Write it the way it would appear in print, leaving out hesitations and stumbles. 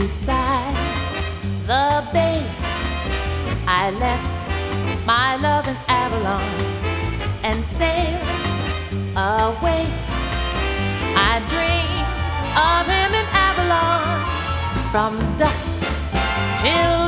beside the bay. I left my love in Avalon and sailed away. I dream of him in Avalon from dusk till